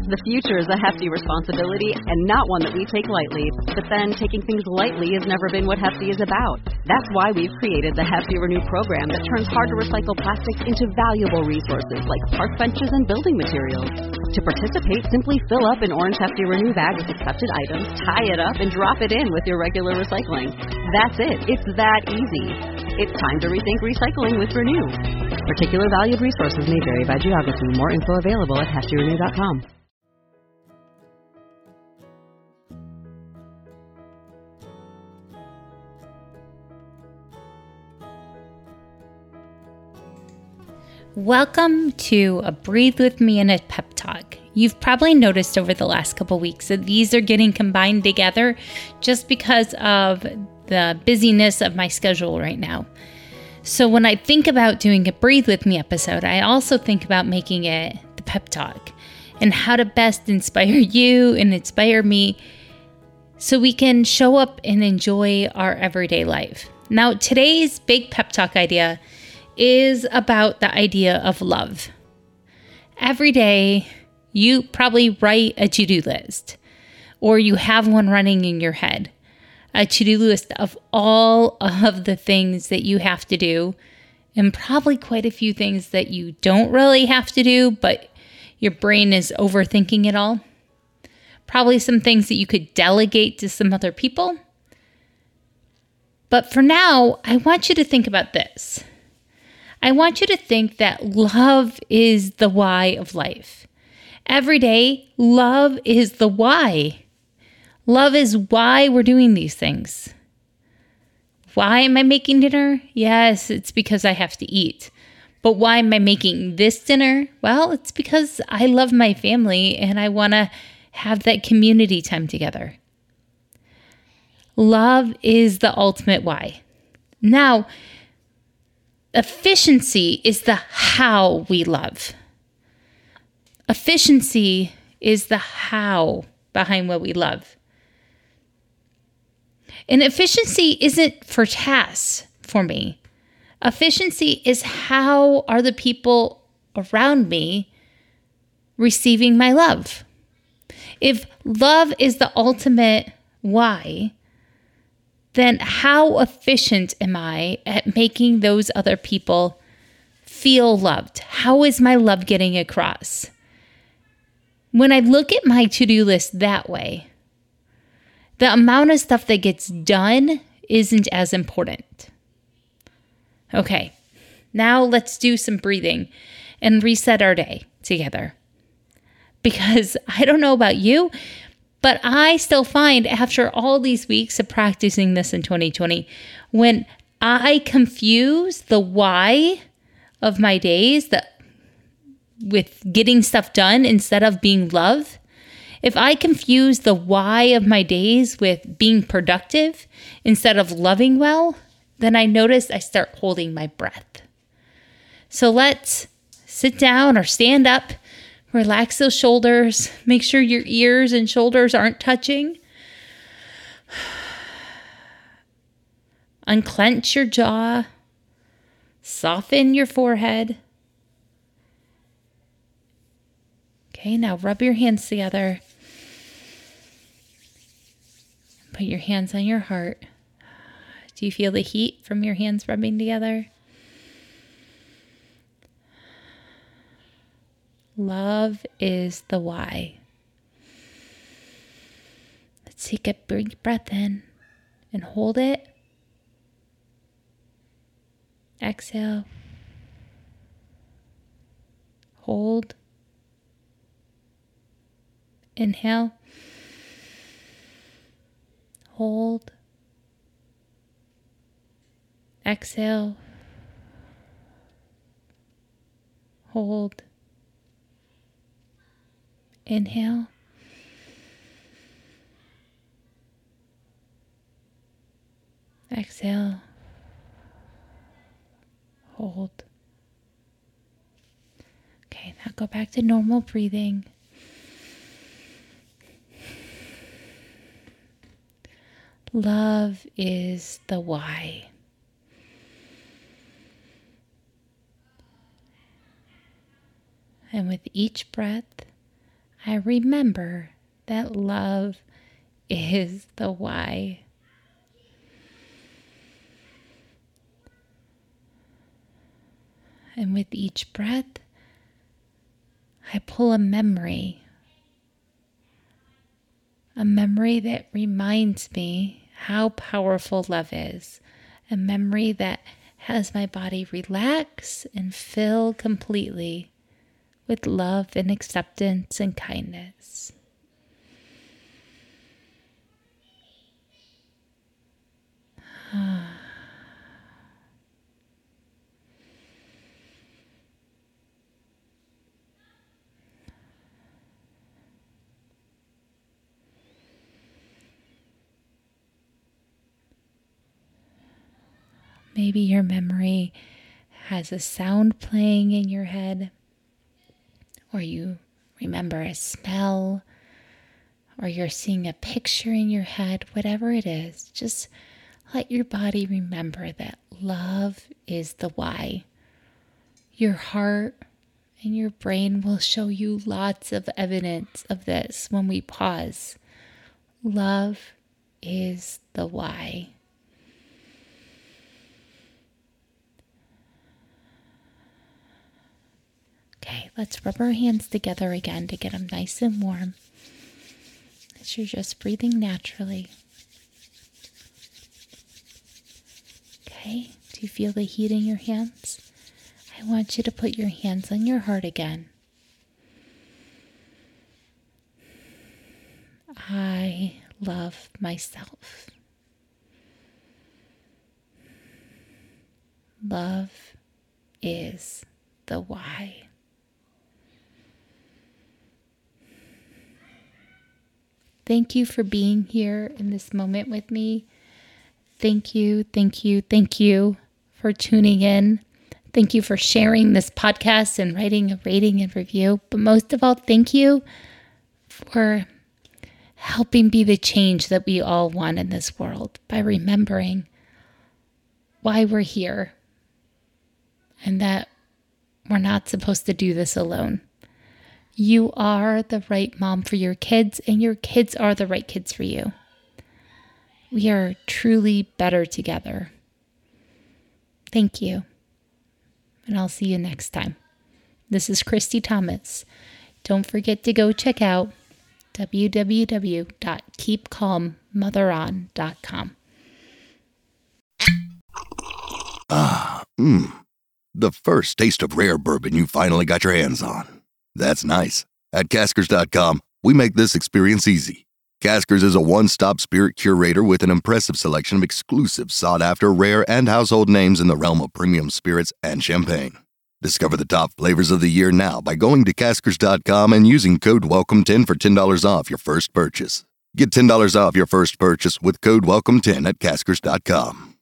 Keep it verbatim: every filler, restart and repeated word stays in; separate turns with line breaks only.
The future is a hefty responsibility and not one that we take lightly. But then, taking things lightly has never been what Hefty is about. That's why we've created the Hefty Renew program that turns hard-to-recycle plastics into valuable resources like park benches and building materials. To participate, simply fill up an orange Hefty Renew bag with accepted items, tie it up, and drop it in with your regular recycling. That's it. It's that easy. It's time to rethink recycling with Renew. Particular valued resources may vary by geography. More info available at hefty renew dot com.
Welcome to a Breathe With Me and a Pep Talk. You've probably noticed over the last couple weeks that these are getting combined together just because of the busyness of my schedule right now. So when I think about doing a Breathe With Me episode, I also think about making it the Pep Talk and how to best inspire you and inspire me so we can show up and enjoy our everyday life. Now, today's big Pep Talk idea is about the idea of love. Every day, you probably write a to-do list, or you have one running in your head, a to-do list of all of the things that you have to do, and probably quite a few things that you don't really have to do, but your brain is overthinking it all. Probably some things that you could delegate to some other people. But for now, I want you to think about this. I want you to think that love is the why of life. Every day, love is the why. Love is why we're doing these things. Why am I making dinner? Yes, it's because I have to eat. But why am I making this dinner? Well, it's because I love my family and I want to have that community time together. Love is the ultimate why. Now, efficiency is the how we love. Efficiency is the how behind what we love. And efficiency isn't for tasks for me. Efficiency is how are the people around me receiving my love. If love is the ultimate why, then how efficient am I at making those other people feel loved? How is my love getting across? When I look at my to-do list that way, the amount of stuff that gets done isn't as important. Okay, now let's do some breathing and reset our day together. Because I don't know about you, but I still find after all these weeks of practicing this in twenty twenty, when I confuse the why of my days that with getting stuff done instead of being loved, if I confuse the why of my days with being productive instead of loving well, then I notice I start holding my breath. So let's sit down or stand up. Relax those shoulders. Make sure your ears and shoulders aren't touching. Unclench your jaw. Soften your forehead. Okay, now rub your hands together. Put your hands on your heart. Do you feel the heat from your hands rubbing together? Love is the why. Let's take a big breath in and hold it. Exhale. Hold. Inhale. Hold. Exhale. Hold. Inhale. Exhale. Hold. Okay, now go back to normal breathing. Love is the why. And with each breath, I remember that love is the why. And with each breath, I pull a memory. A memory that reminds me how powerful love is. A memory that has my body relax and fill completely with love and acceptance and kindness. Maybe your memory has a sound playing in your head, or you remember a smell, or you're seeing a picture in your head, whatever it is. Just let your body remember that love is the why. Your heart and your brain will show you lots of evidence of this when we pause. Love is the why. Okay, let's rub our hands together again to get them nice and warm. As you're just breathing naturally. Okay, do you feel the heat in your hands? I want you to put your hands on your heart again. I love myself. Love is the why. Thank you for being here in this moment with me. Thank you, thank you, thank you for tuning in. Thank you for sharing this podcast and writing a rating and review. But most of all, thank you for helping be the change that we all want in this world by remembering why we're here and that we're not supposed to do this alone. You are the right mom for your kids, and your kids are the right kids for you. We are truly better together. Thank you. And I'll see you next time. This is Christy Thomas. Don't forget to go check out w w w dot keep calm mother on dot com.
Ah, mmm. The first taste of rare bourbon you finally got your hands on. That's nice. At Caskers dot com, we make this experience easy. Caskers is a one-stop spirit curator with an impressive selection of exclusive, sought-after, rare, and household names in the realm of premium spirits and champagne. Discover the top flavors of the year now by going to Caskers dot com and using code welcome ten for ten dollars off your first purchase. Get ten dollars off your first purchase with code welcome ten at Caskers dot com.